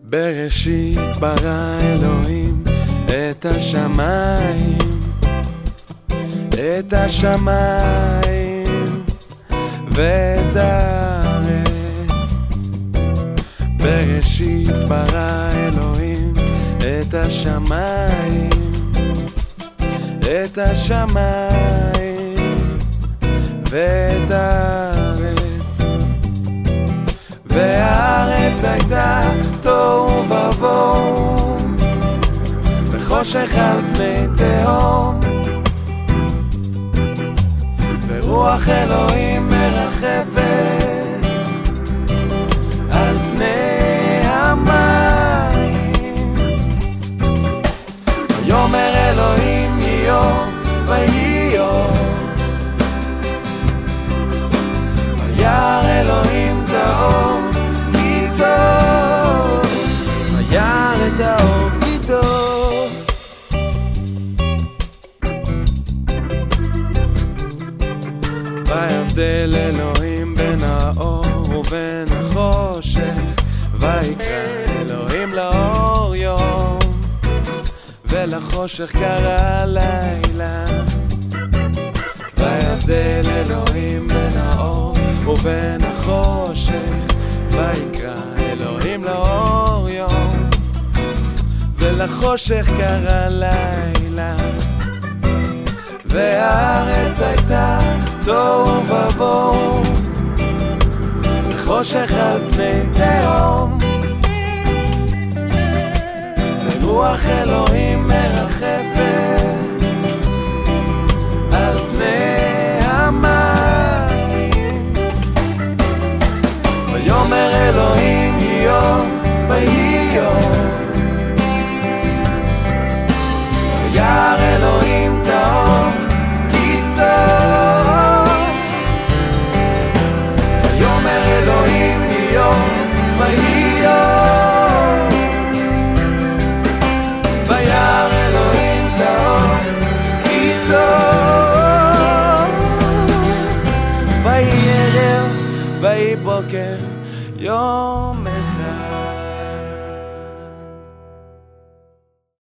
בראשית ברא אלוהים את השמיים, את השמיים ואת הארץ. בראשית ברא אלוהים את השמיים, את השמיים ואת הארץ. והארץ הייתה תוהו ובוהו, וחושך על פני תהום, ורוח אלוהים מרחפת על פני המים. ויאמר אלוהים יהיה ויהיה, וירא אלוהים את האור כי טוב, וירא את האור כי טוב. ויבדל אלוהים בין האור ובין החושך, ויקרא אלוהים לאור יום, ולחושך קרא לילה. ויבדל אלוהים בין האור ובין החושך, ויקרא אלוהים לאור יום, ולחושך קרא לילה. והארץ הייתה תוהו ובוהו, וחושך על פני תהום, ורוח אלוהים מרחפת על פני המים. ויאמר אלוהים יהיה ויהיה, וירא אלוהים את האור כי טוב. ויאמר אלוהים יהיה ויהיה, וירא אלוהים את האור כי טוב. ויהי ערב ויהי בוקר יום